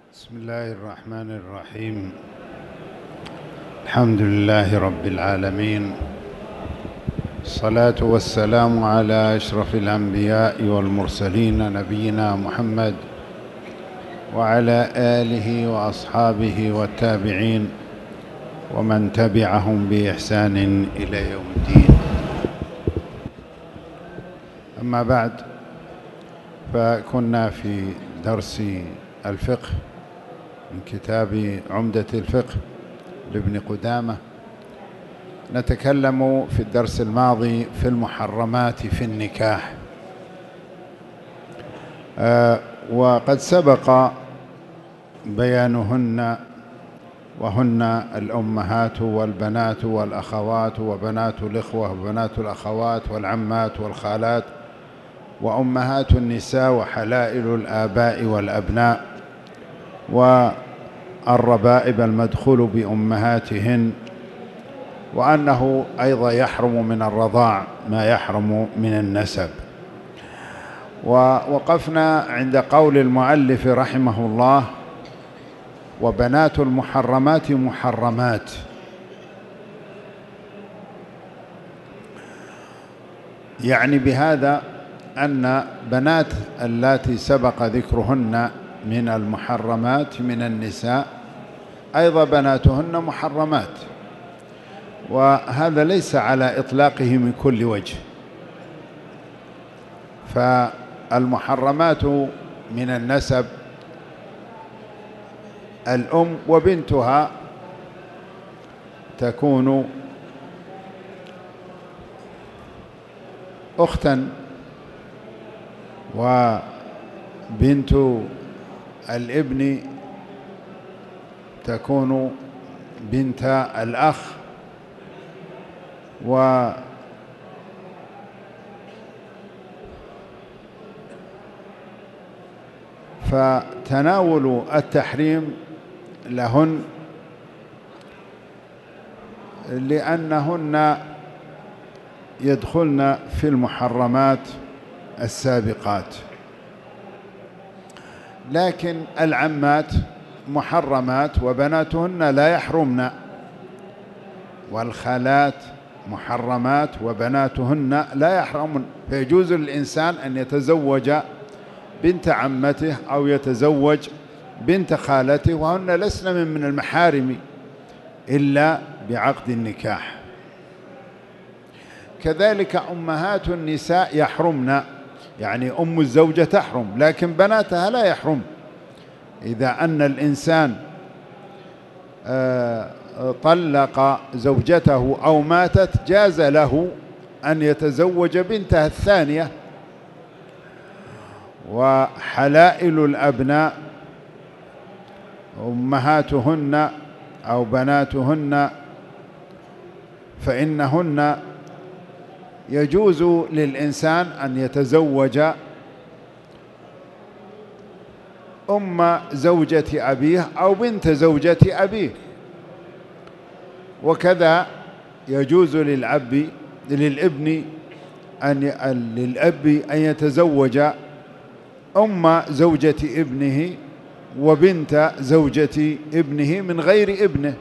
بسم الله الرحمن الرحيم. الحمد لله رب العالمين، الصلاة والسلام على أشرف الأنبياء والمرسلين نبينا محمد وعلى آله وأصحابه والتابعين ومن تبعهم بإحسان إلى يوم الدين. أما بعد، فكنا في درس الفقه من كتاب عمدة الفقه لابن قدامة، نتكلم في الدرس الماضي في المحرمات في النكاح، وقد سبق بيانهن، وهن الأمهات والبنات والأخوات وبنات الإخوة وبنات الأخوات والعمات والخالات وأمهات النساء وحلائل الآباء والأبناء والربائب المدخول بأمهاتهن، وأنه أيضا يحرم من الرضاع ما يحرم من النسب. ووقفنا عند قول المؤلف رحمه الله: وبنات المحرمات محرمات. يعني بهذا أن بنات اللاتي سبق ذكرهن من المحرمات من النساء أيضا بناتهن محرمات، وهذا ليس على إطلاقه من كل وجه. فالمحرمات من النسب الأم وبنتها تكون أختا، وبنت الابن تكون بنت الأخ، فتناول التحريم لهن لأنهن يدخلن في المحرمات السابقات. لكن العمات محرمات وبناتهن لا يحرمن، والخالات محرمات وبناتهن لا يحرمن، فيجوز للإنسان أن يتزوج بنت عمته أو يتزوج بنت خالته، وهن لسن من المحارم إلا بعقد النكاح. كذلك أمهات النساء يحرمن، يعني أم الزوجة تحرم، لكن بناتها لا يحرم. إذا أن الإنسان طلق زوجته أو ماتت جاز له أن يتزوج بنتها الثانية. وحلائل الأبناء أمهاتهن أو بناتهن فإنهن يجوز للإنسان أن يتزوج أم زوجة أبيه أو بنت زوجة أبيه، وكذا يجوز للأب أن يتزوج أم زوجة ابنه وبنت زوجة ابنه من غير ابنه.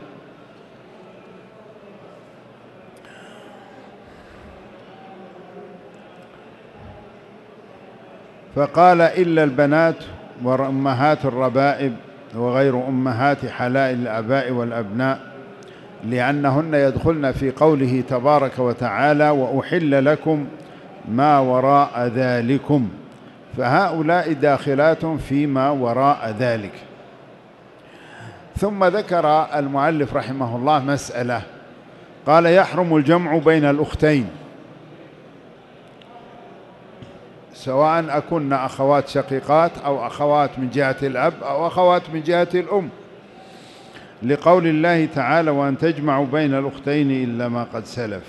فقال: إلا البنات وأمهات الربائب وغير أمهات حلائل الآباء والأبناء، لأنهن يدخلن في قوله تبارك وتعالى: وأحل لكم ما وراء ذلكم، فهؤلاء داخلات فيما وراء ذلك. ثم ذكر المؤلف رحمه الله مسألة، قال: يحرم الجمع بين الأختين، سواء أكن أخوات شقيقات أو أخوات من جهة الأب أو أخوات من جهة الأم، لقول الله تعالى: وأن تجمعوا بين الأختين إلا ما قد سلف.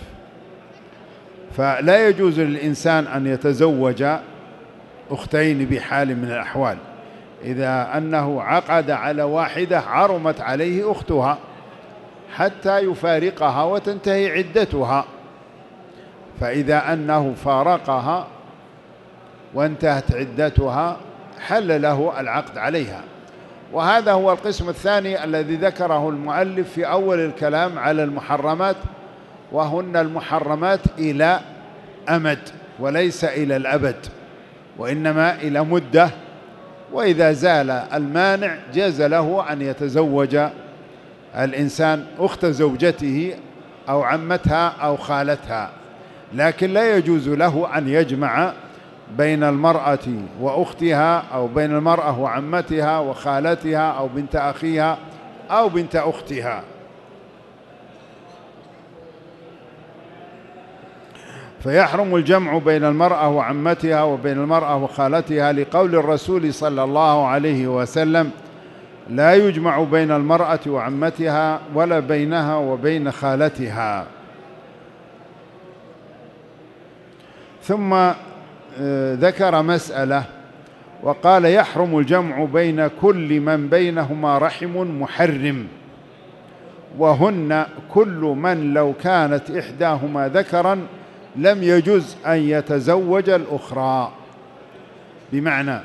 فلا يجوز للإنسان أن يتزوج أختين بحال من الأحوال. إذا أنه عقد على واحدة عرمت عليه أختها حتى يفارقها وتنتهي عدتها، فإذا أنه فارقها وانتهت عدتها حل له العقد عليها. وهذا هو القسم الثاني الذي ذكره المؤلف في أول الكلام على المحرمات، وهن المحرمات إلى أمد وليس إلى الأبد، وإنما إلى مدة، وإذا زال المانع جاز له أن يتزوج الإنسان أخت زوجته أو عمتها أو خالتها، لكن لا يجوز له أن يجمع بين المرأة وأختها أو بين المرأة وعمتها وخالتها أو بنت أخيها أو بنت أختها. فيحرم الجمع بين المرأة وعمتها وبين المرأة وخالتها لقول الرسول صلى الله عليه وسلم: لا يجمع بين المرأة وعمتها ولا بينها وبين خالتها. ثم ذكر مسألة وقال: يحرم الجمع بين كل من بينهما رحم محرم، وهن كل من لو كانت إحداهما ذكرا لم يجز أن يتزوج الأخرى. بمعنى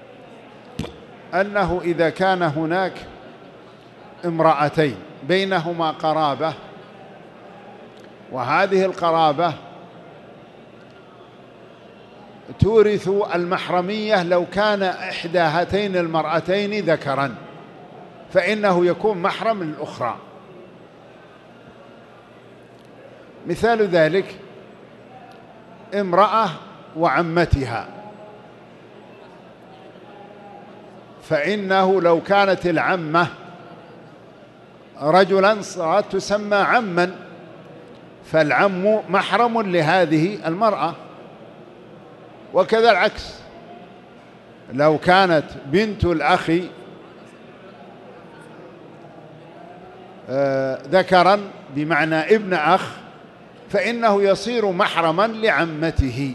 أنه إذا كان هناك امرأتين بينهما قرابة، وهذه القرابة تورث المحرمية لو كان إحدى هاتين المرأتين ذكرا، فإنه يكون محرم للأخرى. مثال ذلك امرأة وعمتها، فإنه لو كانت العمة رجلا صارت تسمى عما، فالعم محرم لهذه المرأة. وكذا العكس، لو كانت بنت الأخ ذكرا بمعنى ابن أخ، فإنه يصير محرما لعمته.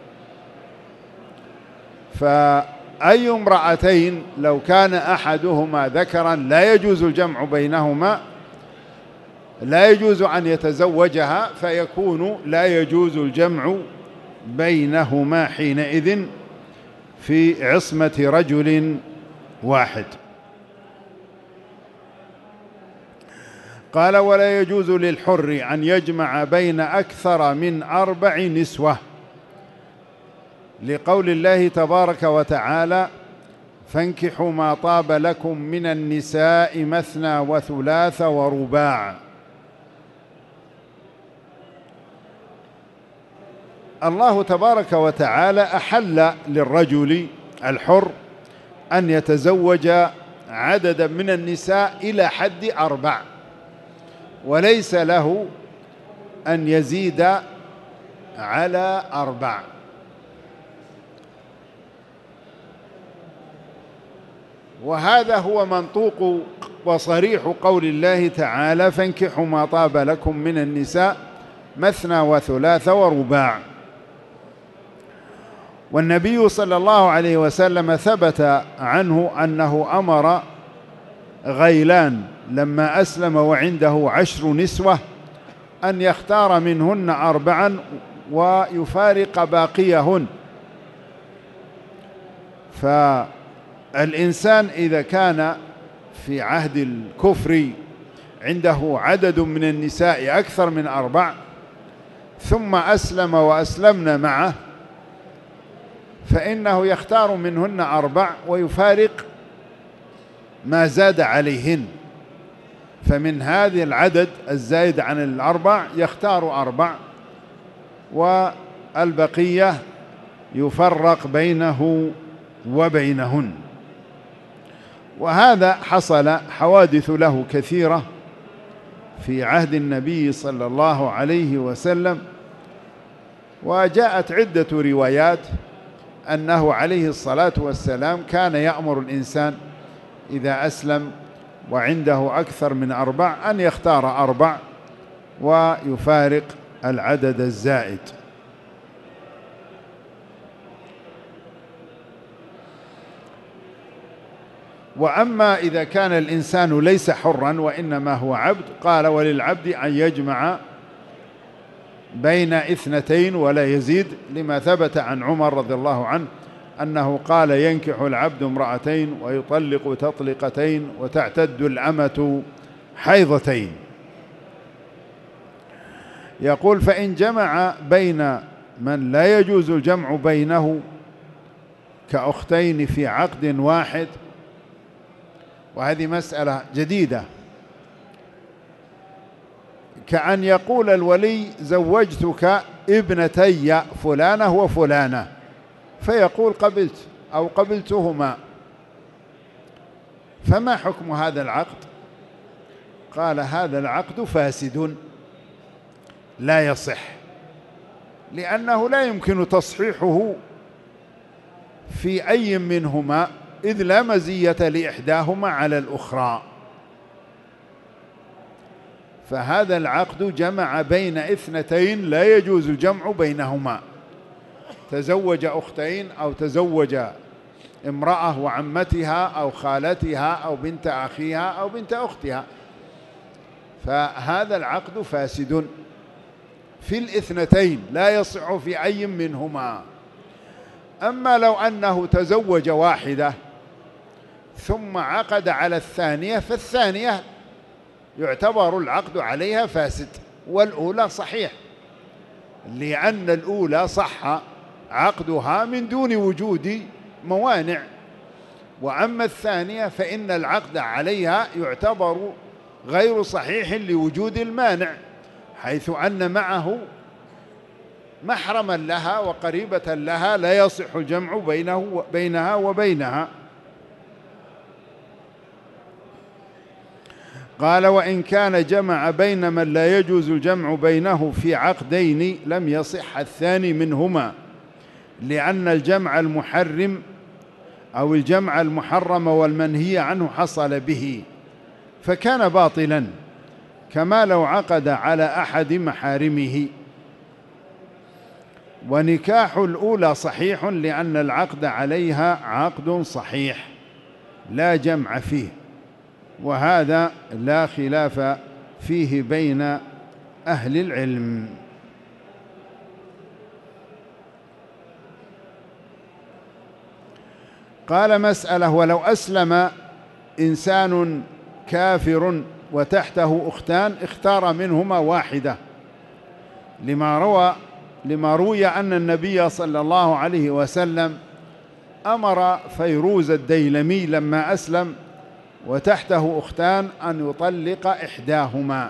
فأي امرأتين لو كان أحدهما ذكرا لا يجوز الجمع بينهما، لا يجوز أن يتزوجها، فيكون لا يجوز الجمع بينهما حينئذ في عصمة رجل واحد. قال: ولا يجوز للحر أن يجمع بين أكثر من 4 نسوة، لقول الله تبارك وتعالى: فانكحوا ما طاب لكم من النساء مثنى وثلاث ورباع. الله تبارك وتعالى أحل للرجل الحر أن يتزوج عددا من النساء إلى حد 4، وليس له أن يزيد على 4. وهذا هو منطوق وصريح قول الله تعالى: فانكحوا ما طاب لكم من النساء مثنى وثلاث ورباع. والنبي صلى الله عليه وسلم ثبت عنه أنه أمر غيلان لما أسلم وعنده 10 نسوة أن يختار منهن 4 ويفارق باقيهن. فالإنسان إذا كان في عهد الكفر عنده عدد من النساء أكثر من 4، ثم أسلم وأسلمنا معه، فإنه يختار منهن 4 ويفارق ما زاد عليهن. فمن هذه العدد الزائد عن 4 يختار 4 والبقية يفرق بينه وبينهن. وهذا حصل حوادث له كثيرة في عهد النبي صلى الله عليه وسلم، وجاءت عدة روايات أنه عليه الصلاة والسلام كان يأمر الإنسان إذا أسلم وعنده أكثر من 4 أن يختار 4 ويفارق العدد الزائد. وأما إذا كان الإنسان ليس حرا وإنما هو عبد، قال: وللعبد أن يجمع بين 2 ولا يزيد، لما ثبت عن عمر رضي الله عنه أنه قال ينكح العبد امرأتين ويطلق تطلقتين وتعتد الأمة حيضتين. يقول فإن جمع بين من لا يجوز الجمع بينه كأختين في عقد واحد، وهذه مسألة جديدة، كأن يقول الولي زوجتك ابنتي فلانة وفلانة، فيقول قبلت أو قبلتهما، فما حكم هذا العقد؟ قال هذا العقد فاسد لا يصح، لأنه لا يمكن تصحيحه في أي منهما، إذ لا مزية لإحداهما على الأخرى. فهذا العقد جمع بين اثنتين لا يجوز الجمع بينهما، تزوج أختين أو تزوج امرأة وعمتها أو خالتها أو بنت أخيها أو بنت أختها، فهذا العقد فاسد في الاثنتين لا يصح في أي منهما. أما لو أنه تزوج واحدة ثم عقد على الثانية، فالثانية يعتبر العقد عليها فاسد والأولى صحيح، لأن الأولى صح عقدها من دون وجود موانع، وأما الثانية فإن العقد عليها يعتبر غير صحيح لوجود المانع، حيث أن معه محرما لها وقريبة لها لا يصح الجمع بينها وبينها. قال وإن كان جمع بين من لا يجوز الجمع بينه في عقدين لم يصح الثاني منهما، لأن الجمع المحرم أو الجمع المحرم والمنهي عنه حصل به فكان باطلا، كما لو عقد على أحد محارمه. ونكاح الأولى صحيح لأن العقد عليها عقد صحيح لا جمع فيه، وهذا لا خلاف فيه بين أهل العلم. قال مسألة روى أسلم إنسان كافر وتحته أختان اختار منهما واحدة، لما روي أن النبي صلى الله عليه وسلم أمر فيروز الديلمي لما أسلم وتحته أختان أن يطلق إحداهما،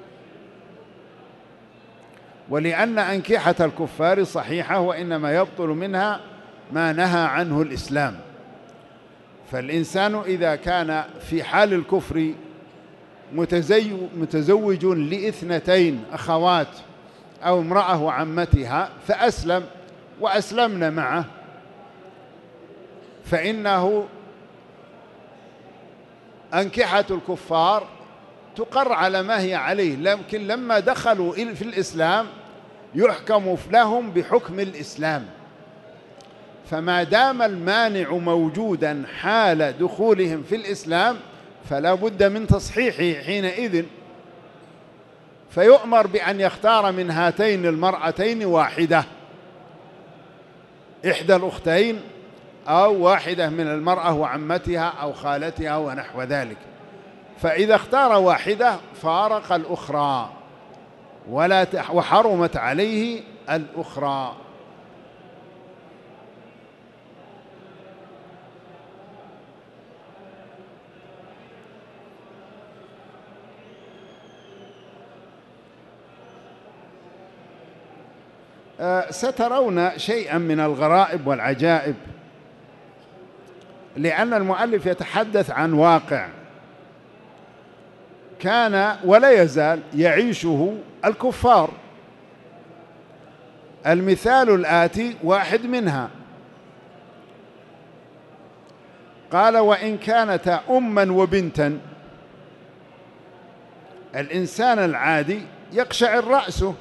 ولأن أنكحة الكفار صحيحة وإنما يبطل منها ما نهى عنه الإسلام. فالإنسان إذا كان في حال الكفر متزوج لإثنتين أخوات أو امرأة وعمتها فأسلم وأسلمن معه، فإنه أنكحة الكفار تقر على ما هي عليه، لكن لما دخلوا في الإسلام يحكم لهم بحكم الإسلام، فما دام المانع موجودا حال دخولهم في الإسلام فلا بد من تصحيحه حينئذ، فيؤمر بأن يختار من هاتين المرأتين واحدة، إحدى الأختين أو واحدة من المرأة وعمتها أو خالتها ونحو ذلك، فإذا اختار واحدة فارق الأخرى وحرمت عليه الأخرى. سترون شيئا من الغرائب والعجائب، لأن المؤلف يتحدث عن واقع كان ولا يزال يعيشه الكفار. المثال الآتي واحد منها، قال وإن كانتا أما وبنتا، الإنسان العادي يقشعر رأسه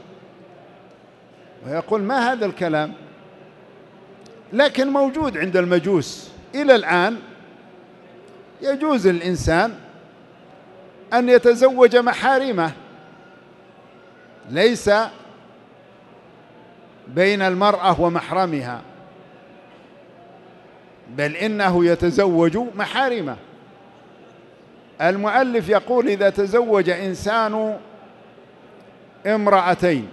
ويقول ما هذا الكلام، لكن موجود عند المجوس إلى الآن، يجوز الإنسان أن يتزوج محارمه، ليس بين المرأة ومحرمها، بل إنه يتزوج محارمه. المؤلف يقول: إذا تزوج إنسان امرأتين،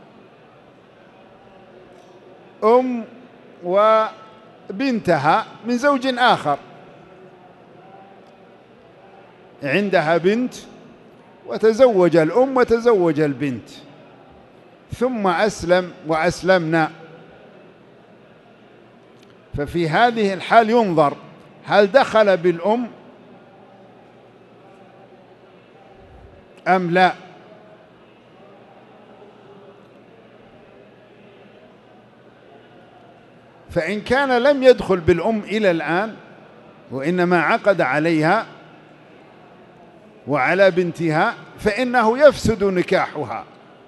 وبنتها من زوج آخر، عندها بنت وتزوج الأم وتزوج البنت، ثم أسلم وأسلمنا، ففي هذه الحال ينظر هل دخل بالأم أم لا. فإن كان لم يدخل بالأم إلى الآن وإنما عقد عليها وعلى بنتها، فإنه يفسد نكاحها،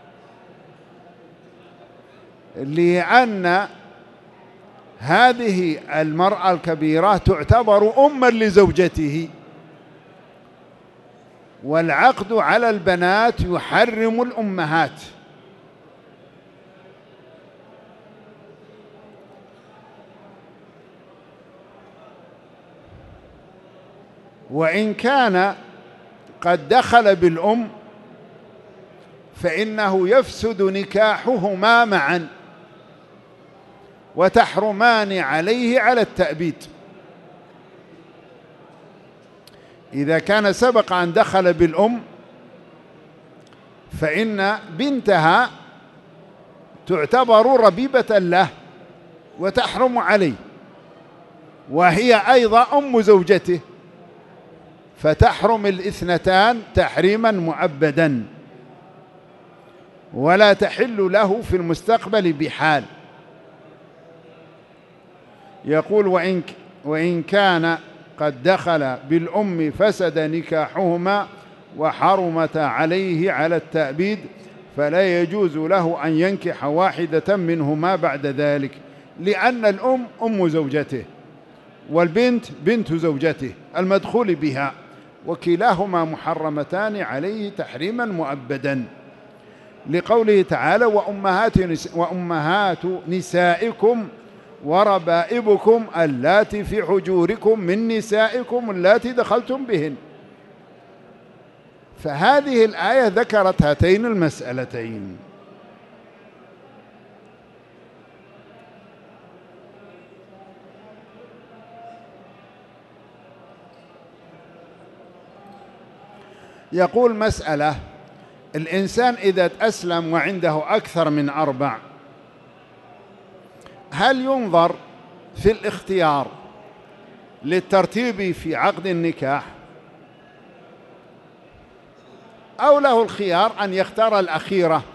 لأن هذه المرأة الكبيرة تعتبر أما لزوجته، والعقد على البنات يحرم الأمهات. وإن كان قد دخل بالأم فإنه يفسد نكاحهما معا، وتحرمان عليه على التأبيد. إذا كان سبق أن دخل بالأم فإن بنتها تعتبر ربيبة له وتحرم عليه، وهي أيضا أم زوجته، فتحرم الاثنتان تحريما مؤبدا، ولا تحل له في المستقبل بحال. يقول: وإن كان قد دخل بالأم فسد نكاحهما وحرمت عليه على التأبيد، فلا يجوز له أن ينكح واحدة منهما بعد ذلك، لأن الأم أم زوجته والبنت بنت زوجته المدخول بها، وكلاهما محرمتان عليه تحريما مؤبدا، لقوله تعالى: وأمهات نسائكم وربائبكم اللاتي في حجوركم من نسائكم اللاتي دخلتم بهن. فهذه الآية ذكرت هاتين المسألتين. يقول: مسألة: الإنسان إذا أسلم وعنده أكثر من 4، هل ينظر في الاختيار للترتيب في عقد النكاح، أو له الخيار أن يختار الأخيرة؟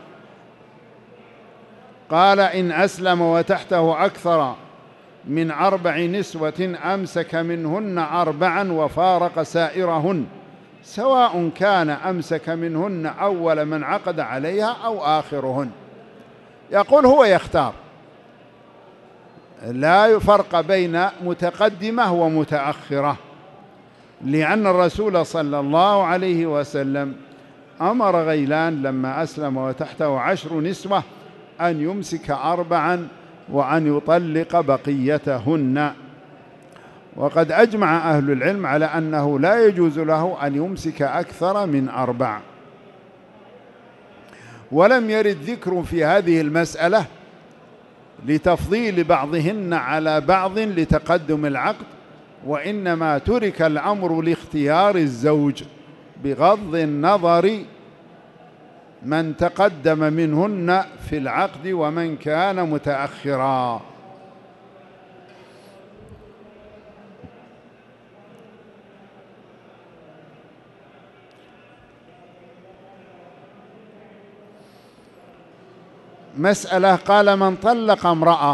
قال: إن أسلم وتحته أكثر من 4 نسوة أمسك منهن 4 وفارق سائرهن، سواء كان أمسك منهن أول من عقد عليها أو آخرهن. يقول: هو يختار، لا فرق بين متقدمة ومتأخرة، لأن الرسول صلى الله عليه وسلم أمر غيلان لما أسلم وتحته 10 نسوة أن يمسك 4 وأن يطلق بقيتهن. وقد أجمع أهل العلم على أنه لا يجوز له أن يمسك أكثر من 4، ولم يرد ذكر في هذه المسألة لتفضيل بعضهن على بعض لتقدم العقد، وإنما ترك الأمر لاختيار الزوج بغض النظر من تقدم منهن في العقد ومن كان متأخرا. مسألة: قال: من طلق امرأة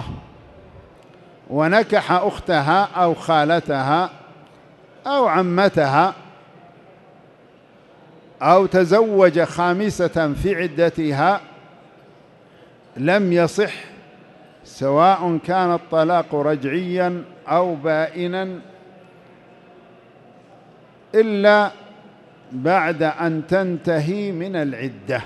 ونكح أختها أو خالتها أو عمتها أو تزوج 5 في عدتها لم يصح، سواء كان الطلاق رجعيا أو بائنا، إلا بعد أن تنتهي من العدة.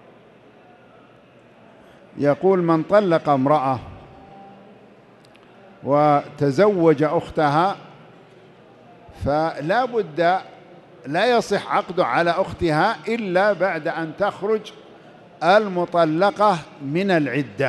يقول: من طلق امرأة وتزوج أختها، فلا بد لا يصح عقده على أختها إلا بعد أن تخرج المطلقة من العدة.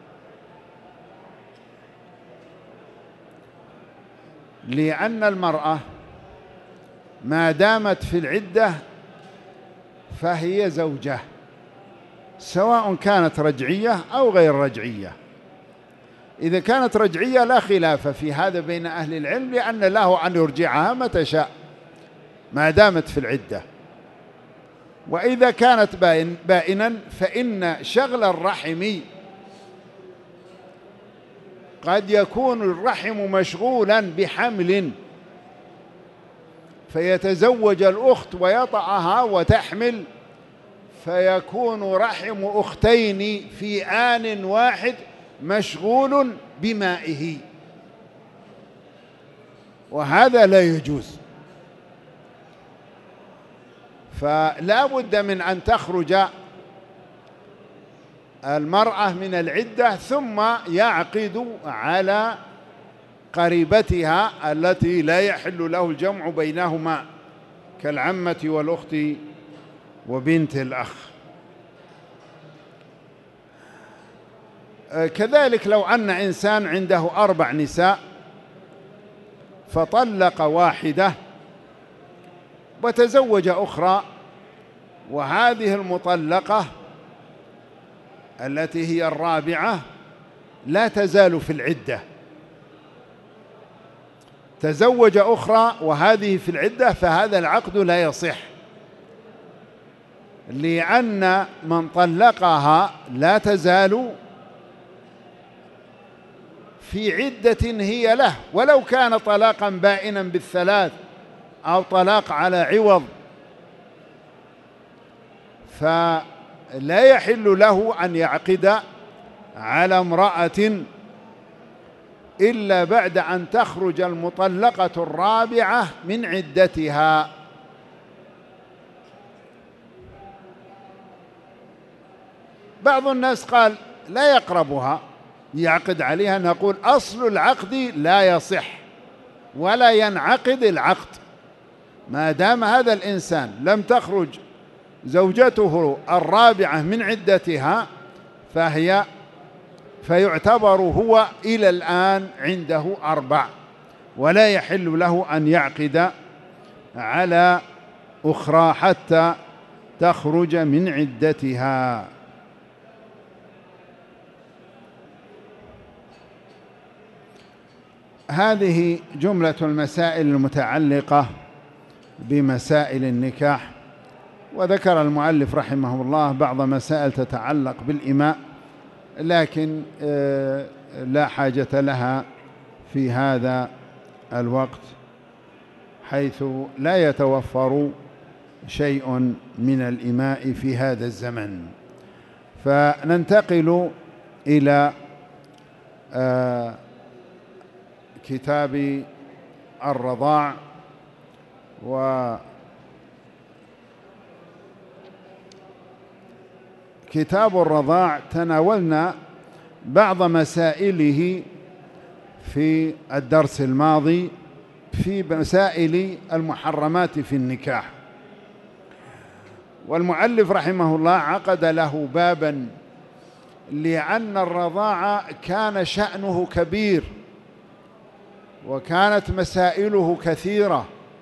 لأن المرأة ما دامت في العدة فهي زوجة، سواء كانت رجعية أو غير رجعية. إذا كانت رجعية لا خلاف في هذا بين أهل العلم، لأن له أن يرجعها متى شاء ما دامت في العدة. وإذا كانت بائنا فإن شغل الرحم قد يكون الرحم مشغولا بحمل، فيتزوج الأخت ويطأها وتحمل، فيكون رحم أختين في آن واحد مشغول بمائه، وهذا لا يجوز. فلا بد من أن تخرج المرأة من العدة ثم يعقد على قريبتها التي لا يحل له الجمع بينهما كالعمة والأخت وبنت الأخ. كذلك لو أن إنسان عنده 4 نساء فطلق واحدة وتزوج أخرى، وهذه المطلقة التي هي الرابعة لا تزال في العدة، تزوج أخرى وهذه في العدة، فهذا العقد لا يصح، لأن من طلقها لا تزال في عدة هي له، ولو كان طلاقا بائنا بالثلاث أو طلاق على عوض، فلا يحل له أن يعقد على امرأة إلا بعد أن تخرج المطلقة الرابعة من عدتها. بعض الناس قال لا يقربها يعقد عليها، نقول أصل العقد لا يصح ولا ينعقد العقد ما دام هذا الإنسان لم تخرج زوجته الرابعة من عدتها، فيعتبر هو إلى الآن عنده 4، ولا يحل له أن يعقد على أخرى حتى تخرج من عدتها. هذه جملة المسائل المتعلقة بمسائل النكاح. وذكر المؤلف رحمه الله بعض مسائل تتعلق بالإماء، لكن لا حاجة لها في هذا الوقت، حيث لا يتوفر شيء من الإماء في هذا الزمن. فننتقل إلى كتاب الرضاع. وكتاب الرضاع تناولنا بعض مسائله في الدرس الماضي في مسائل المحرمات في النكاح، والمؤلف رحمه الله عقد له بابا لأن الرضاع كان شأنه كبير وكانت مسائله كثيرة،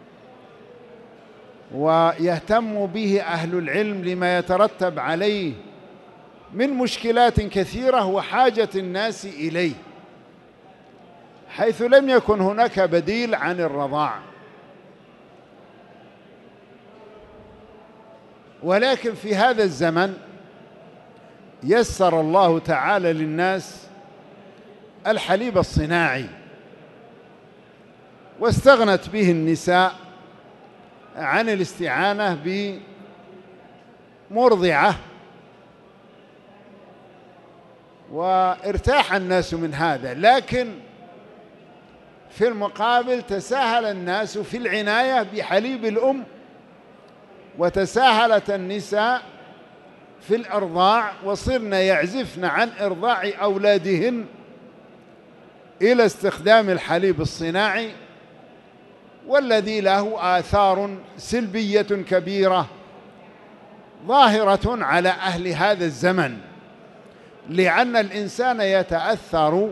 ويهتم به أهل العلم لما يترتب عليه من مشكلات كثيرة وحاجة الناس إليه، حيث لم يكن هناك بديل عن الرضاع. ولكن في هذا الزمن يسر الله تعالى للناس الحليب الصناعي، واستغنت به النساء عن الاستعانة بمرضعة، وارتاح الناس من هذا. لكن في المقابل تساهل الناس في العناية بحليب الأم، وتساهلت النساء في الإرضاع، وصرن يعزفن عن إرضاع أولادهن إلى استخدام الحليب الصناعي، والذي له آثار سلبية كبيرة ظاهرة على أهل هذا الزمن، لأن الإنسان يتأثر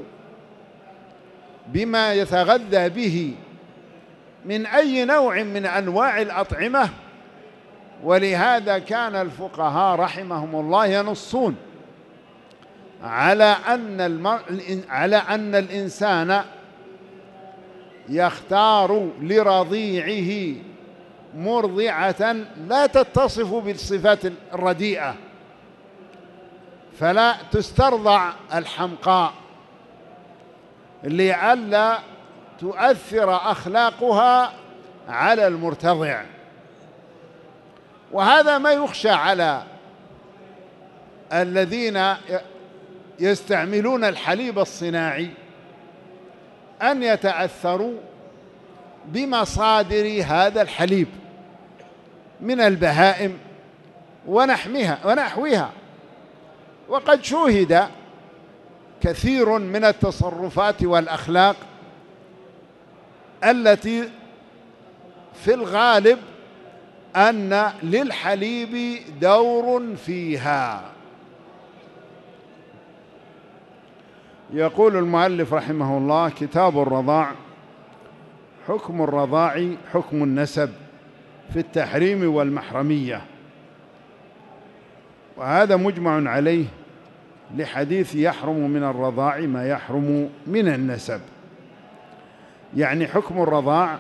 بما يتغذى به من أي نوع من أنواع الأطعمة. ولهذا كان الفقهاء رحمهم الله ينصون على أن الإنسان يختار لرضيعه مرضعة لا تتصف بالصفات الرديئة، فلا تسترضع الحمقاء لئلا تؤثر أخلاقها على المرتضع. وهذا ما يخشى على الذين يستعملون الحليب الصناعي، أن يتأثروا بمصادر هذا الحليب من البهائم ونحوها. وقد شوهد كثير من التصرفات والأخلاق التي في الغالب أن للحليب دور فيها. يقول المؤلف رحمه الله: كتاب الرضاع. حكم الرضاع حكم النسب في التحريم والمحرمية، وهذا مجمع عليه لحديث يحرم من الرضاع ما يحرم من النسب. يعني حكم الرضاع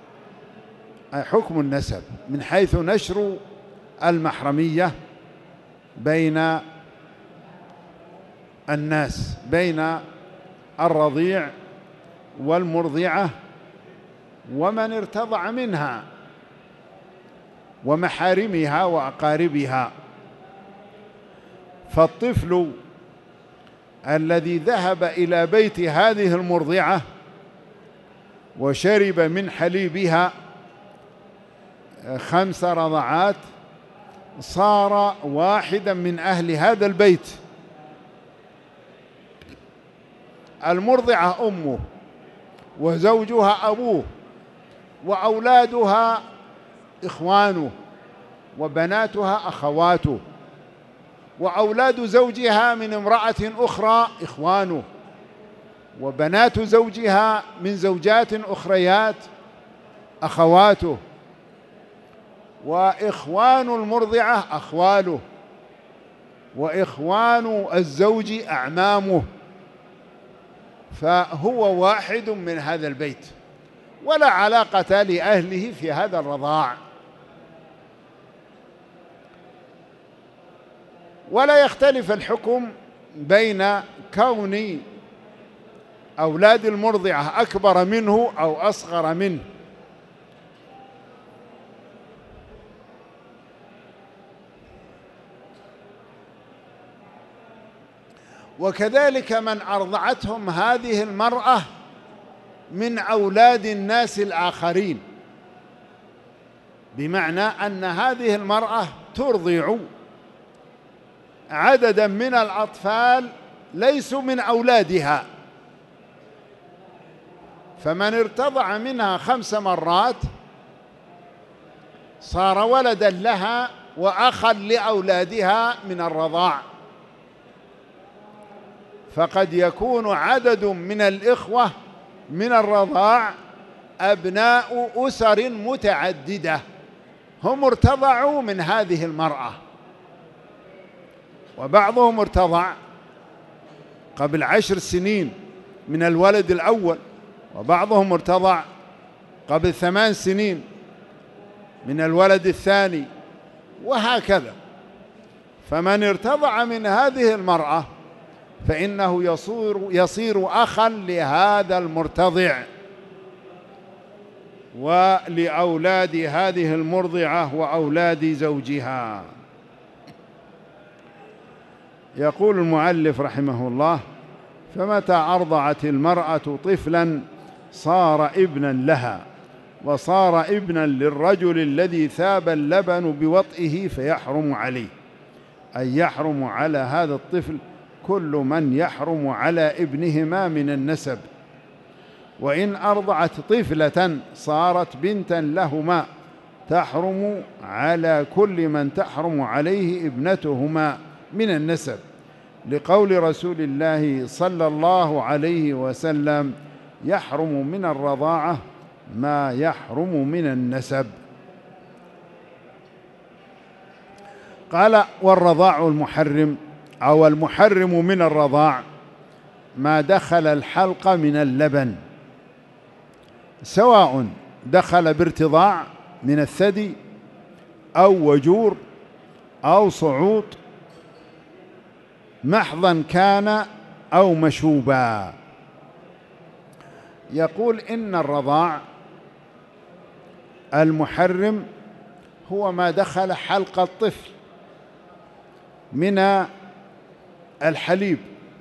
حكم النسب من حيث نشر المحرمية بين الناس، بين الرضيع والمرضعة ومن ارتضع منها ومحارمها وأقاربها. فالطفل الذي ذهب إلى بيت هذه المرضعة وشرب من حليبها 5 رضعات صار واحدا من أهل هذا البيت. المرضعة أمه، وزوجها أبوه، وأولادها إخوانه، وبناتها أخواته، وأولاد زوجها من امرأة أخرى إخوانه، وبنات زوجها من زوجات أخريات أخواته، وإخوان المرضعة أخواله، وإخوان الزوج أعمامه. فهو واحد من هذا البيت ولا علاقة لأهله في هذا الرضاع. ولا يختلف الحكم بين كون أولاد المرضعة أكبر منه أو أصغر منه. وكذلك من أرضعتهم هذه المرأة من أولاد الناس الآخرين، بمعنى أن هذه المرأة ترضع عددا من الأطفال ليسوا من أولادها، فمن ارتضع منها 5 مرات صار ولدا لها وأخا لأولادها من الرضاع. فقد يكون عدد من الإخوة من الرضاع أبناء أسر متعددة هم ارتضعوا من هذه المرأة، وبعضهم ارتضع قبل 10 سنين من الولد الأول، وبعضهم ارتضع قبل 8 سنين من الولد الثاني، وهكذا. فمن ارتضع من هذه المرأة فإنه يصير أخا لهذا المرتضع ولأولاد هذه المرضعة وأولاد زوجها. يقول المؤلف رحمه الله: فمتى أرضعت المرأة طفلا صار ابنا لها وصار ابنا للرجل الذي ثاب اللبن بوطئه فيحرم عليه، أي يحرم على هذا الطفل كل من يحرم على ابنهما من النسب وإن أرضعت طفلة صارت بنتا لهما تحرم على كل من تحرم عليه ابنتهما من النسب، لقول رسول الله صلى الله عليه وسلم: يحرم من الرضاعة ما يحرم من النسب. قال: والرضاع المحرم أو المحرم من الرضاع ما دخل الحلق من اللبن، سواء دخل بارتضاع من الثدي أو وجور أو صعود، محضا كان أو مشوبا. يقول إن الرضاع المحرم هو ما دخل حلق الطفل من الحليب،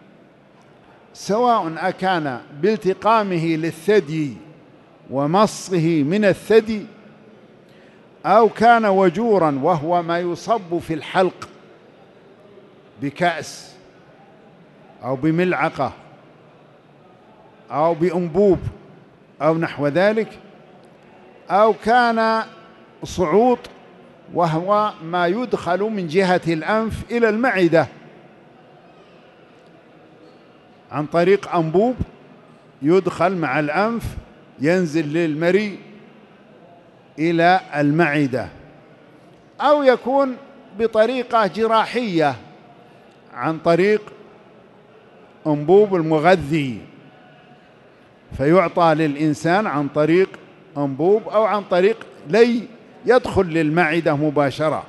سواء أكان بالتقامه للثدي ومصه من الثدي، أو كان وجورا وهو ما يصب في الحلق بكأس أو بملعقة أو بأنبوب أو نحو ذلك، أو كان صعود وهو ما يدخل من جهة الأنف إلى المعدة عن طريق أنبوب يدخل مع الأنف ينزل للمريء إلى المعدة، أو يكون بطريقة جراحية عن طريق أنبوب المغذي، فيعطى للإنسان عن طريق أنبوب أو عن طريق لي يدخل للمعدة مباشرة.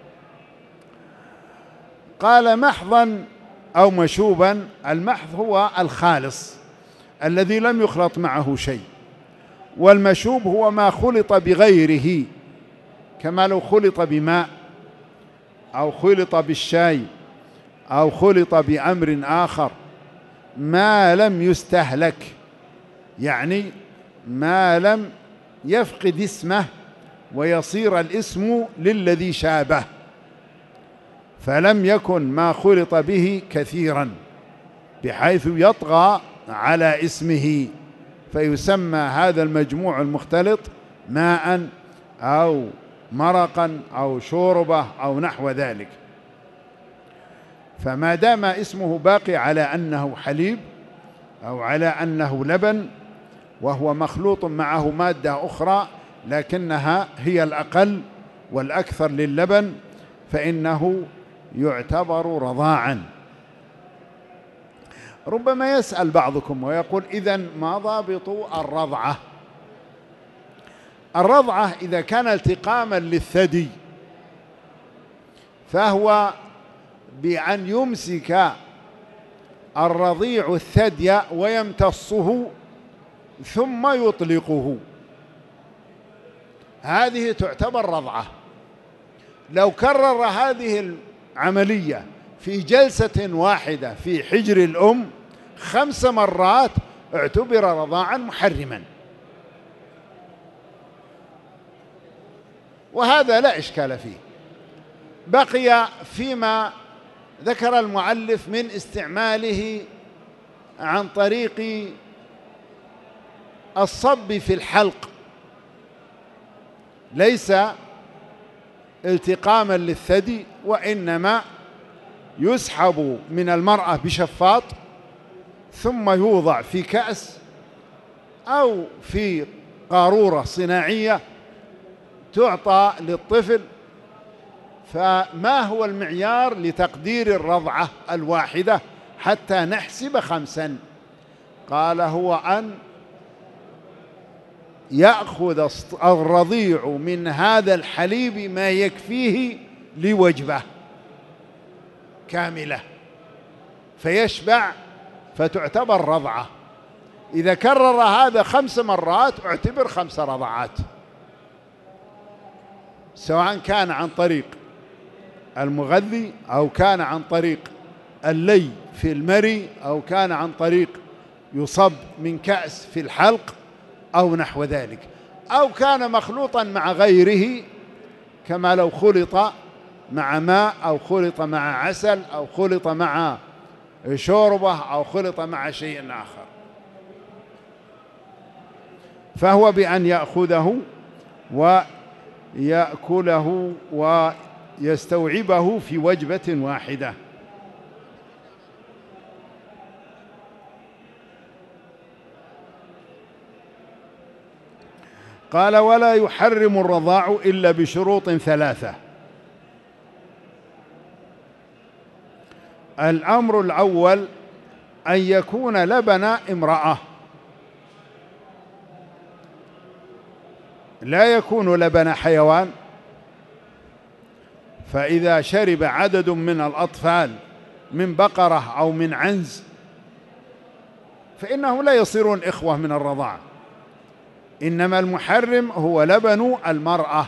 قال: محضا أو مشوبا. المحض هو الخالص الذي لم يخلط معه شيء، والمشوب هو ما خلط بغيره، كما لو خلط بماء أو خلط بالشاي أو خلط بأمر آخر، ما لم يستهلك، يعني ما لم يفقد اسمه ويصير الاسم للذي شابه، فلم يكن ما خلط به كثيرا بحيث يطغى على اسمه، فيسمى هذا المجموع المختلط ماء أو مرقا أو شوربة أو نحو ذلك. فما دام اسمه باقي على أنه حليب أو على أنه لبن وهو مخلوط معه مادة أخرى لكنها هي الأقل والأكثر للبن، فإنه يعتبر رضاعا. ربما يسأل بعضكم ويقول: إذن ما ضابط الرضعة؟ الرضعة إذا كان التقاما للثدي فهو بأن يمسك الرضيع الثدي ويمتصه ثم يطلقه، هذه تعتبر رضعة. لو كرر هذه العملية في جلسة واحدة في حجر الأم 5 مرات اعتبر رضاعا محرما، وهذا لا إشكال فيه. بقي فيما ذكر المؤلف من استعماله عن طريق الصب في الحلق، ليس التقاما للثدي، وإنما يسحب من المرأة بشفاط ثم يوضع في كأس أو في قارورة صناعية تعطى للطفل. فما هو المعيار لتقدير الرضعة الواحدة حتى نحسب 5؟ قال: هو أن يأخذ الرضيع من هذا الحليب ما يكفيه لوجبة كاملة فيشبع، فتعتبر رضعة. إذا كرر هذا 5 مرات اعتبر 5 رضعات، سواء كان عن طريق المغذي أو كان عن طريق اللي في المري أو كان عن طريق يصب من كأس في الحلق أو نحو ذلك، أو كان مخلوطا مع غيره كما لو خلط مع ماء أو خلط مع عسل أو خلط مع شوربة أو خلط مع شيء آخر. فهو بأن يأخذه ويأكله ويستوعبه في وجبة واحدة. قال: ولا يحرم الرضاع إلا بشروط ثلاثة. الأمر الأول أن يكون لبن امرأة، لا يكون لبن حيوان، فإذا شرب عدد من الأطفال من بقرة أو من عنز فإنه لا يصيرون إخوة من الرضاعة، إنما المحرم هو لبن المرأة.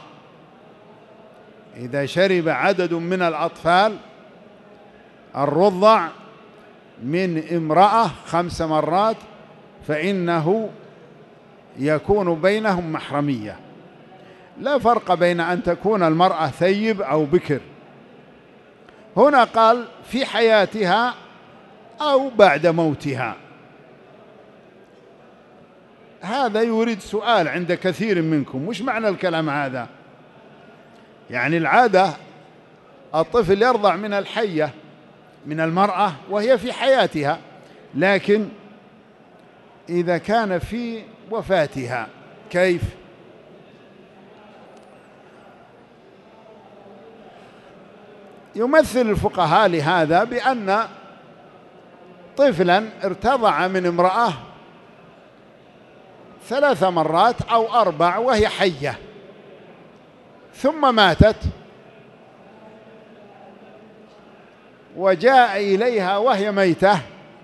إذا شرب عدد من الأطفال الرضع من امرأة 5 مرات فإنه يكون بينهم محرمية. لا فرق بين أن تكون المرأة ثيب أو بكر. هنا قال في حياتها أو بعد موتها. هذا يريد سؤال عند كثير منكم: وش معنى الكلام هذا؟ يعني العادة الطفل يرضع من الحية من المرأة وهي في حياتها، لكن إذا كان في وفاتها كيف؟ يمثل الفقهاء لهذا بأن طفلا ارتضع من امرأة 3 مرات أو 4 وهي حية، ثم ماتت وجاء إليها وهي ميتة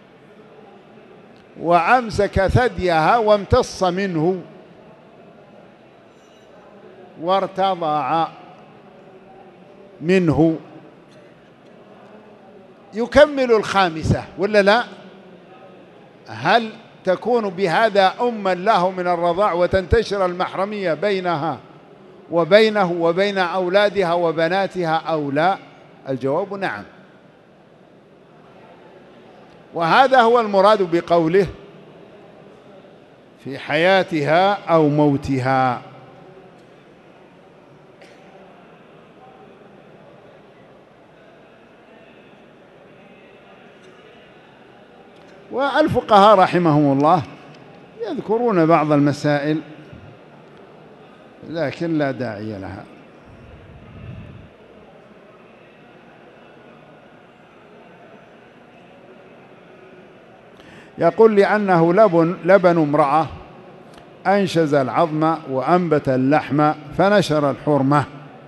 وأمسك ثديها وامتص منه وارتضع منه، يكمل 5 ولا لا؟ هل تكون بهذا أما له من الرضاع وتنتشر المحرمية بينها وبينه وبين أولادها وبناتها أو لا؟ الجواب نعم. وهذا هو المراد بقوله في حياتها أو موتها. والفقهاء رحمهم الله يذكرون بعض المسائل لكن لا داعي لها. يقول: لأنه لبن امرأة أنشز العظم وأنبت اللحم فنشر الحرمة.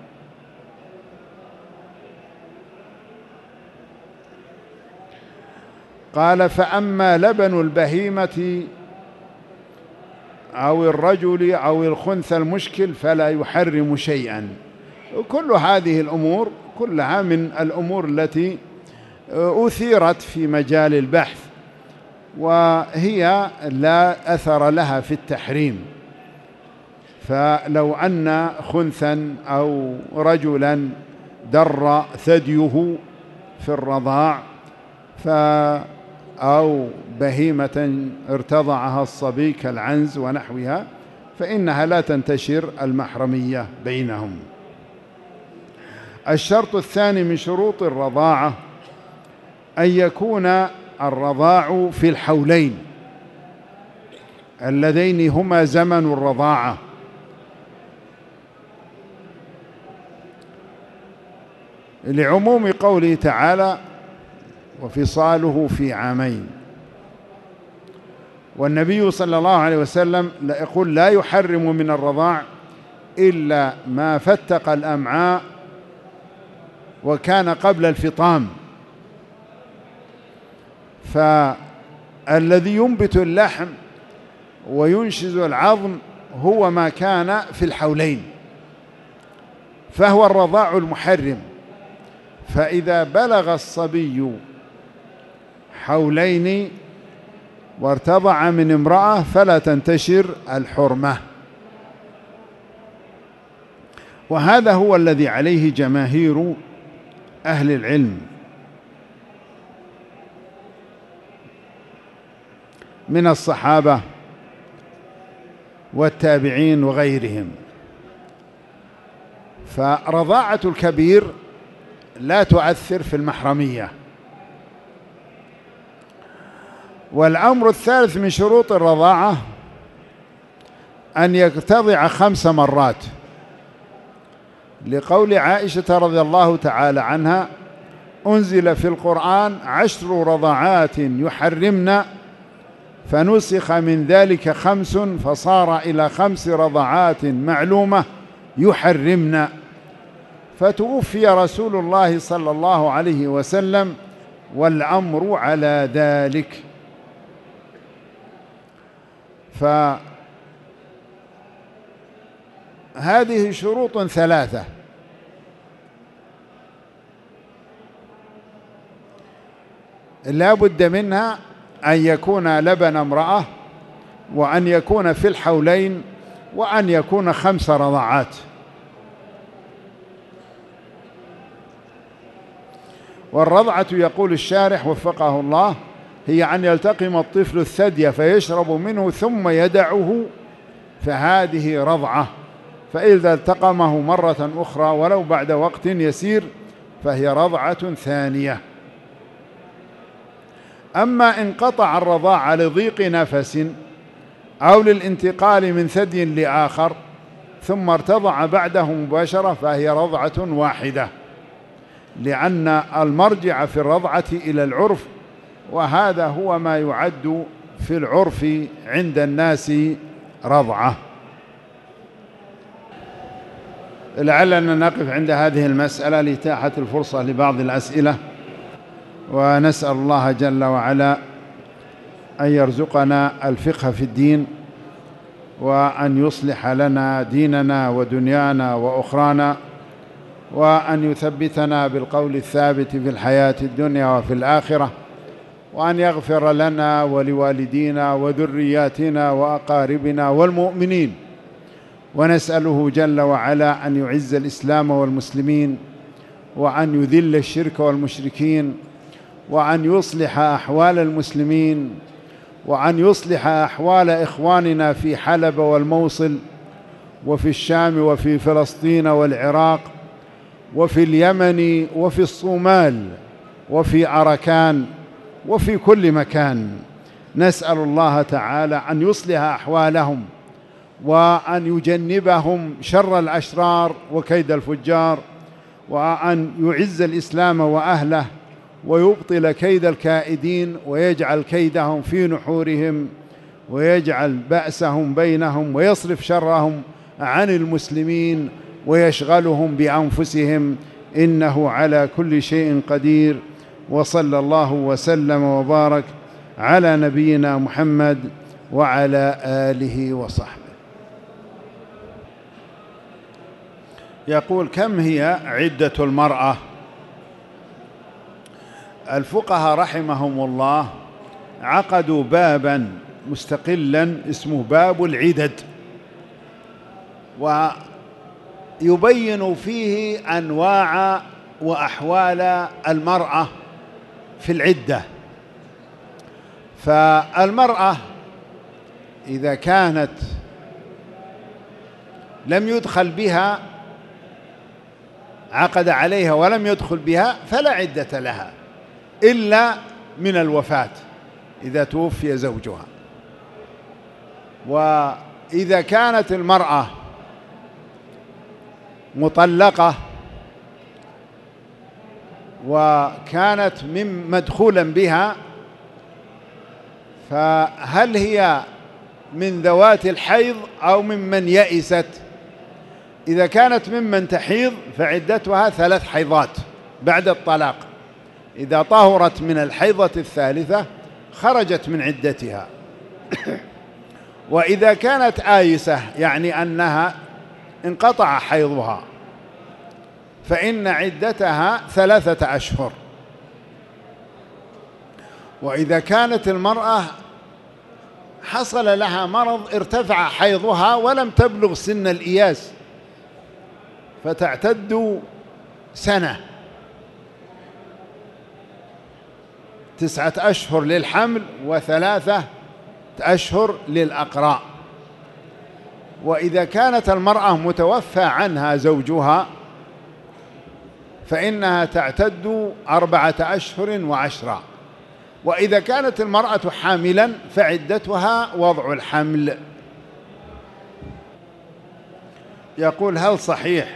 قال: فأما لبن البهيمة أو الرجل أو الخنثى المشكل فلا يحرم شيئا. كل هذه الأمور كلها من الأمور التي أثيرت في مجال البحث، وهي لا أثر لها في التحريم. فلو أن خنثا أو رجلا در ثديه في الرضاع أو بهيمة ارتضعها الصبي كالعنز ونحوها فإنها لا تنتشر المحرمية بينهم. الشرط الثاني من شروط الرضاعة أن يكون الرضاع في الحولين اللذين هما زمن الرضاعة، لعموم قوله تعالى: وفصاله في 2 عام. والنبي صلى الله عليه وسلم يقول: لا يحرم من الرضاع إلا ما فتق الأمعاء وكان قبل الفطام. فالذي ينبت اللحم وينشز العظم هو ما كان في الحولين، فهو الرضاع المحرم. فإذا بلغ الصبي حولين وارتضع من امرأة فلا تنتشر الحرمة. وهذا هو الذي عليه جماهير أهل العلم من الصحابة والتابعين وغيرهم. فرضاعة الكبير لا تؤثر في المحرمية. والأمر الثالث من شروط الرضاعة أن يرتضع 5 مرات، لقول عائشة رضي الله تعالى عنها: أنزل في القرآن 10 رضعات يحرمن فنسخ من ذلك 5 فصار إلى 5 رضعات معلومة يحرمن. فتوفي رسول الله صلى الله عليه وسلم والأمر على ذلك. فهذه شروط 3: لا بد منها أن يكون لبن امرأة، وأن يكون في الحولين، وأن يكون 5 رضعات. والرضعة يقول الشارح وفقه الله هي أن يلتقم الطفل الثدي فيشرب منه ثم يدعه، فهذه رضعة. فإذا التقمه مرة أخرى ولو بعد وقت يسير فهي رضعة ثانية. أما إن قطع الرضاعة لضيق نفس أو للانتقال من ثدي لآخر ثم ارتضع بعده مباشرة فهي رضعة واحدة، لأن المرجع في الرضعة إلى العرف، وهذا هو ما يعد في العرف عند الناس رضعة. لعلنا نقف عند هذه المسألة لإتاحة الفرصة لبعض الأسئلة، ونسأل الله جل وعلا أن يرزقنا الفقه في الدين، وأن يصلح لنا ديننا ودنيانا وأخرانا، وأن يثبتنا بالقول الثابت في الحياة الدنيا وفي الآخرة، وأن يغفر لنا ولوالدينا وذرياتنا وأقاربنا والمؤمنين. ونسأله جل وعلا أن يعز الإسلام والمسلمين، وأن يذل الشرك والمشركين، وأن يصلح أحوال المسلمين، وأن يصلح أحوال إخواننا في حلب والموصل وفي الشام وفي فلسطين والعراق وفي اليمن وفي الصومال وفي أركان وفي كل مكان. نسأل الله تعالى أن يصلح أحوالهم، وأن يجنبهم شر الأشرار وكيد الفجار، وأن يعز الإسلام وأهله، ويبطل كيد الكائدين، ويجعل كيدهم في نحورهم، ويجعل بأسهم بينهم، ويصرف شرهم عن المسلمين، ويشغلهم بأنفسهم، إنه على كل شيء قدير. وصلى الله وسلم وبارك على نبينا محمد وعلى آله وصحبه. يقول: كم هي عدة المرأة؟ الفقهاء رحمهم الله عقدوا بابا مستقلا اسمه باب العدد، ويبين فيه أنواع وأحوال المرأة في العدة. فالمرأة إذا كانت لم يدخل بها، عقد عليها ولم يدخل بها، فلا عدة لها إلا من الوفاة إذا توفي زوجها. وإذا كانت المرأة مطلقة وكانت مدخولا بها، فهل هي من ذوات الحيض أو ممن يئست؟ إذا كانت ممن تحيض فعدتها 3 حيضات بعد الطلاق. إذا طهرت من الحيضة الثالثة خرجت من عدتها. وإذا كانت آيسة، يعني أنها انقطع حيضها، فإن عدتها 3 أشهر. وإذا كانت المرأة حصل لها مرض ارتفع حيضها ولم تبلغ سن الإياس، فتعتد 1 سنة، 9 أشهر للحمل و3 أشهر للأقراء. وإذا كانت المرأة متوفى عنها زوجها فإنها تعتد 4 أشهر وعشرا، وإذا كانت المرأة حاملا فعدتها وضع الحمل. يقول: هل صحيح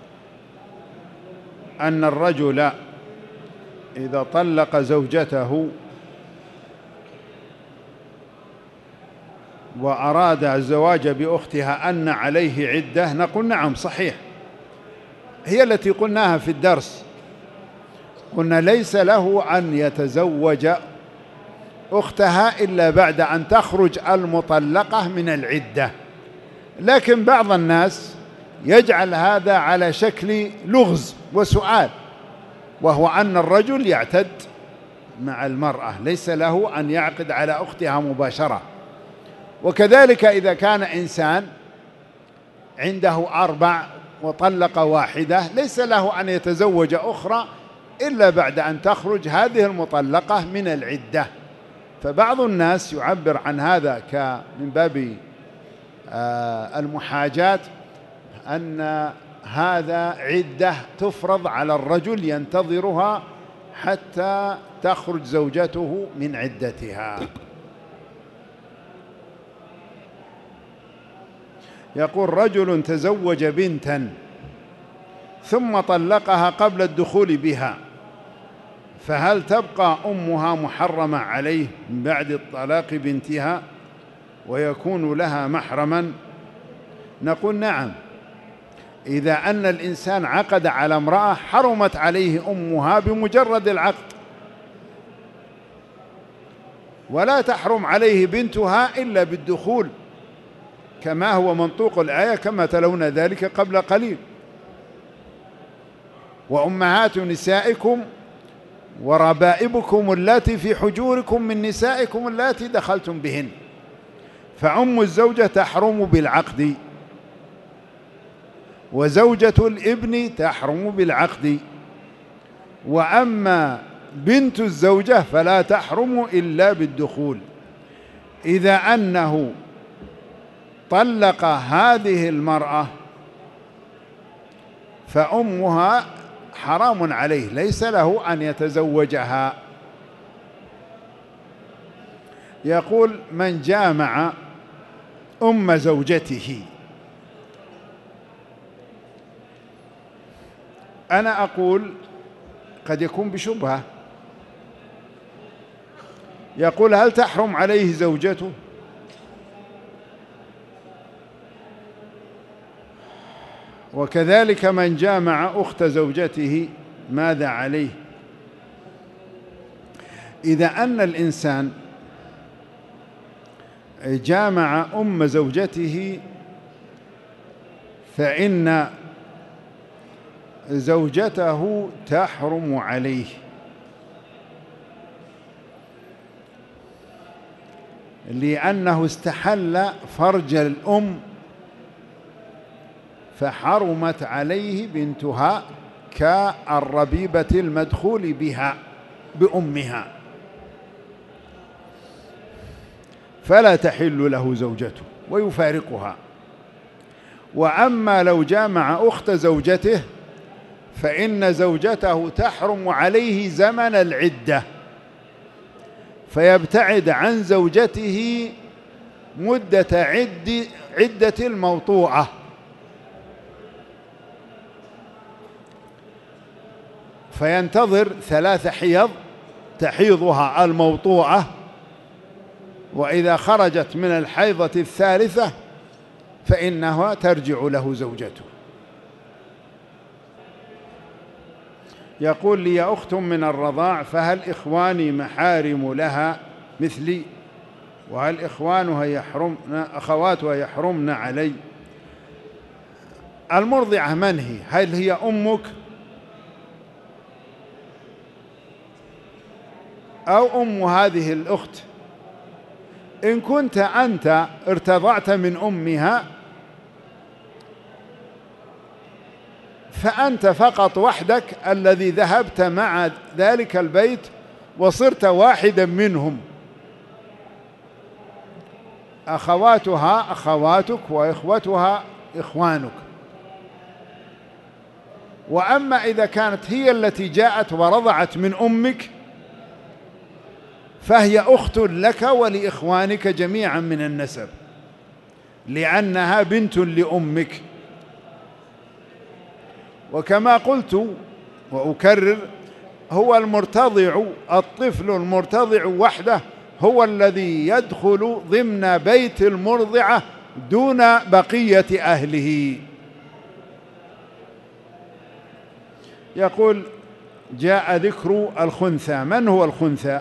أن الرجل إذا طلق زوجته وأراد الزواج بأختها أن عليه عدة؟ نقول: نعم صحيح، هي التي قلناها في الدرس، قلنا ليس له أن يتزوج أختها إلا بعد أن تخرج المطلقة من العدة. لكن بعض الناس يجعل هذا على شكل لغز وسؤال، وهو أن الرجل يعتد مع المرأة، ليس له أن يعقد على أختها مباشرة. وكذلك إذا كان إنسان عنده 4 وطلق واحدة ليس له أن يتزوج أخرى إلا بعد أن تخرج هذه المطلقة من العدة. فبعض الناس يعبر عن هذا من باب المحاجات، أن هذا عدة تفرض على الرجل ينتظرها حتى تخرج زوجته من عدتها. يقول: رجل تزوج بنتا ثم طلقها قبل الدخول بها، فهل تبقى أمها محرمة عليه من بعد طلاق بنتها ويكون لها محرما؟ نقول: نعم، إذا أن الإنسان عقد على امرأة حرمت عليه أمها بمجرد العقد، ولا تحرم عليه بنتها إلا بالدخول، كما هو منطوق الآية كما تلونا ذلك قبل قليل: وأمهات نسائكم وربائبكم اللاتي في حجوركم من نسائكم اللاتي دخلتم بهن. فأم الزوجة تحرم بالعقد، وزوجة الابن تحرم بالعقد، وأما بنت الزوجة فلا تحرم إلا بالدخول. إذا أنه طلق هذه المرأة فأمها حرام عليه، ليس له أن يتزوجها. يقول: من جامع أم زوجته، أنا أقول قد يكون بشبهة. يقول: هل تحرم عليه زوجته؟ وكذلك من جامع أخت زوجته ماذا عليه؟ إذا أن الإنسان جامع أم زوجته فإن زوجته تحرم عليه، لأنه استحل فرج الأم فحرمت عليه بنتها كالربيبة المدخول بها بأمها، فلا تحل له زوجته ويفارقها. وأما لو جامع أخت زوجته فإن زوجته تحرم عليه زمن العدة، فيبتعد عن زوجته مدة عدة الموطوعة، فينتظر 3 حيض تحيضها الموطوعة، وإذا خرجت من الحيضة الثالثة فإنها ترجع له زوجته. يقول لي أخت من الرضاع، فهل إخواني محارم لها مثلي؟ وهل أخواتها يحرمن علي؟ المرضعة من هي؟ هل هي أمك أو أم هذه الأخت؟ إن كنت أنت ارتضعت من أمها فأنت فقط وحدك الذي ذهبت مع ذلك البيت وصرت واحدا منهم. أخواتها أخواتك وإخوتها إخوانك. وأما إذا كانت هي التي جاءت ورضعت من أمك فهي أخت لك ولإخوانك جميعا من النسب، لأنها بنت لأمك. وكما قلت وأكرر، هو المرتضع، الطفل المرتضع وحده هو الذي يدخل ضمن بيت المرضعة دون بقية أهله. يقول: جاء ذكر الخنثى. من هو الخنثى؟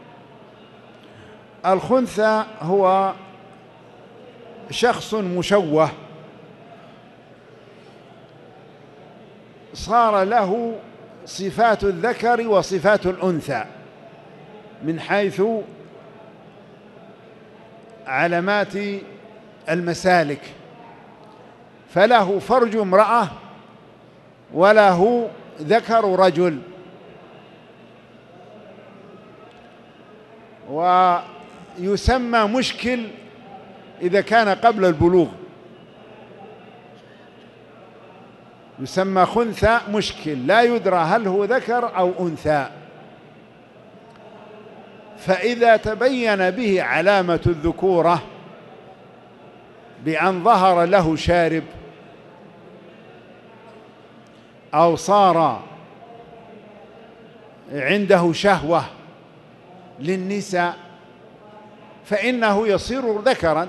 الخنثى هو شخص مشوه صار له صفات الذكر وصفات الأنثى من حيث علامات المسالك، فله فرج امرأة وله ذكر رجل، ويسمى مشكل إذا كان قبل البلوغ، يسمى خنثى مشكل لا يدرى هل هو ذكر أو أنثى. فإذا تبين به علامة الذكورة بأن ظهر له شارب أو صار عنده شهوة للنساء فإنه يصير ذكرا.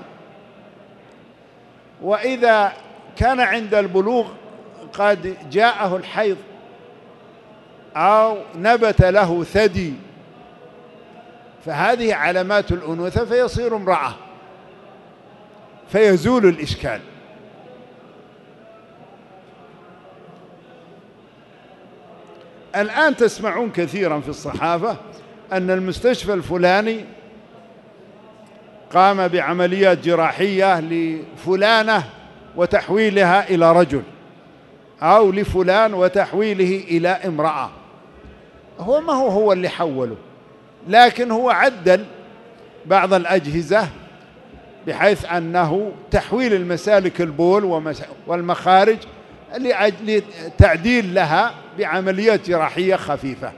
وإذا كان عند البلوغ قد جاءه الحيض أو نبت له ثدي فهذه علامات الأنوثة فيصير امرأة، فيزول الإشكال. الآن تسمعون كثيرا في الصحافة أن المستشفى الفلاني قام بعمليات جراحية لفلانة وتحويلها إلى رجل، أو لفلان وتحويله إلى امرأة. هو ما هو اللي حوله، لكن هو عدل بعض الأجهزة بحيث أنه تحويل المسالك البول والمخارج لأجل تعديل لها بعمليات جراحية خفيفة،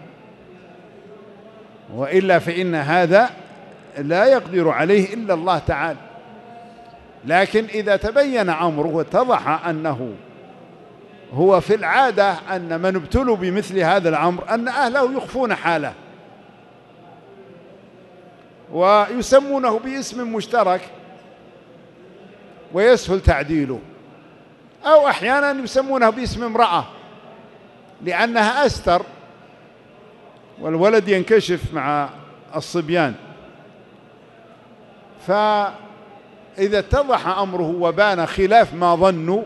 وإلا فإن هذا لا يقدر عليه إلا الله تعالى. لكن إذا تبين أمره واتضح أنه هو في العادة أن من ابتلوا بمثل هذا الأمر أن أهله يخفون حاله ويسمونه باسم مشترك ويسهل تعديله، أو أحيانا يسمونه باسم امرأة لأنها أستر والولد ينكشف مع الصبيان. فإذا اتضح أمره وبان خلاف ما ظنوا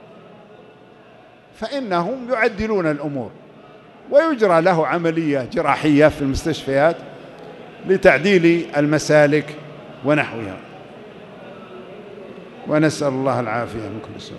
فإنهم يعدلون الأمور ويجرى له عملية جراحية في المستشفيات لتعديل المسالك ونحوها، ونسأل الله العافية من كل سوء.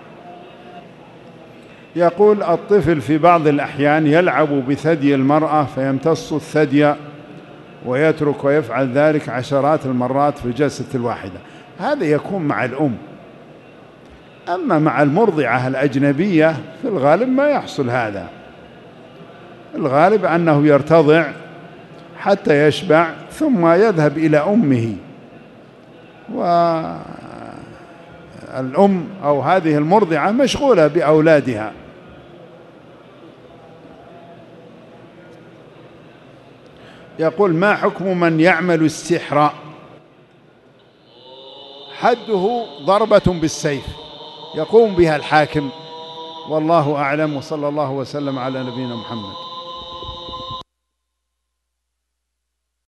يقول: الطفل في بعض الأحيان يلعب بثدي المرأة فيمتص الثدي ويترك ويفعل ذلك عشرات المرات في الجلسة الواحدة. هذا يكون مع الأم، أما مع المرضعة الأجنبية في الغالب ما يحصل هذا. الغالب أنه يرتضع حتى يشبع ثم يذهب إلى أمه، والأم أو هذه المرضعة مشغولة بأولادها. يقول: ما حكم من يعمل السحر؟ حده ضربة بالسيف يقوم بها الحاكم، والله أعلم، وصلى الله وسلم على نبينا محمد.